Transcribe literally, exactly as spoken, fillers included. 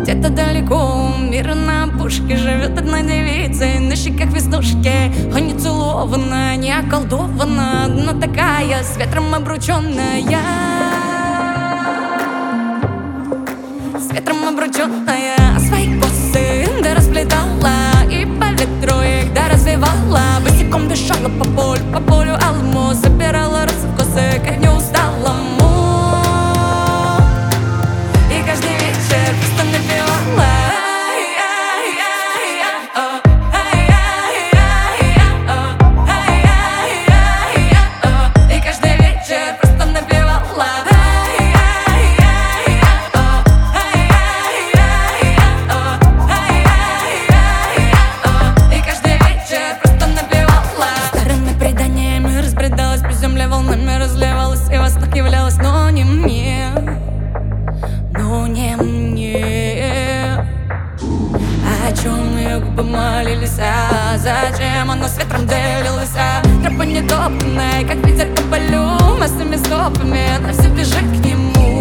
Где-то далеко мир на опушке живет одна девица, и на щеках веснушки. А не целована, не околдована, но такая с ветром обрученная. С ветром обрученная. Свои косы да расплетала, и по ветру их да развивала. Босиком дышала по полю, по полю алому, собирала розы в косы, как не усталому. И каждый вечер просто напевала. И каждый вечер просто напевала. И каждый вечер просто напевала. Старыми преданиями разбредалась, по земле волнами разливалась, и во снах являлась, но не мне. Но не мне. О чем ее губы молились, а зачем она с ветром делилась? А тропа нетопная, как ветер по полю, массами стопами она все бежит к нему.